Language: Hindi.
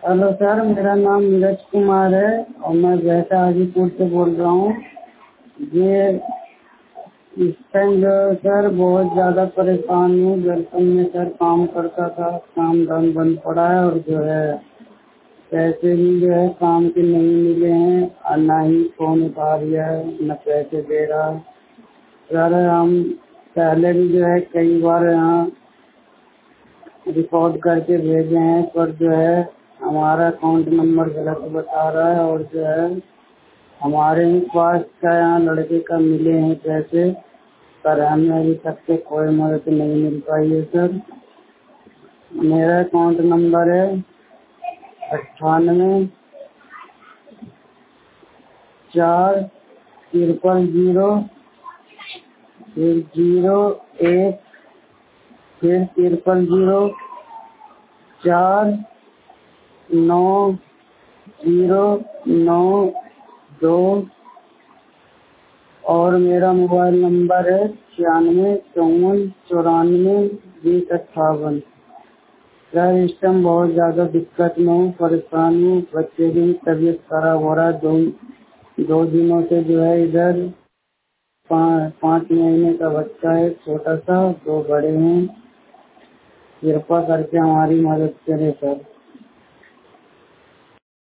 हेलो सर, मेरा नाम नीरज कुमार है और मैं वैसा हाजीपुर से बोल रहा हूँ। ये इस टाइम जो है सर बहुत ज़्यादा परेशान हूँ। दरअसल में सर काम करता था, काम धाम बंद पड़ा है और जो है पैसे भी जो है काम के नहीं मिले हैं और ना ही फोन उठा रहा है न पैसे दे रहा है। सर हम पहले भी जो है कई बार यहाँ रिकॉर्ड करके भेजे हैं पर जो है हमारा अकाउंट नंबर गलत बता रहा है और जो है हमारे ही पास का यहाँ लड़के का मिले हैं पैसे, पर हमें अभी तक के कोई मदद नहीं मिल पाई है सर। मेरा अकाउंट नंबर है 98 4 0 0 फिर 0 1 फिर 0 0 4 9 0 9 2 और मेरा मोबाइल नंबर है 96 54 94 20 58। सर इस टाइम बहुत ज़्यादा दिक्कत में हूँ, परेशान हूँ। बच्चे की तबीयत खराब हो रहा है। दो दिनों से जो है इधर 5 महीने का बच्चा है छोटा सा, 2 बड़े हैं। कृपा करके हमारी मदद करें सर।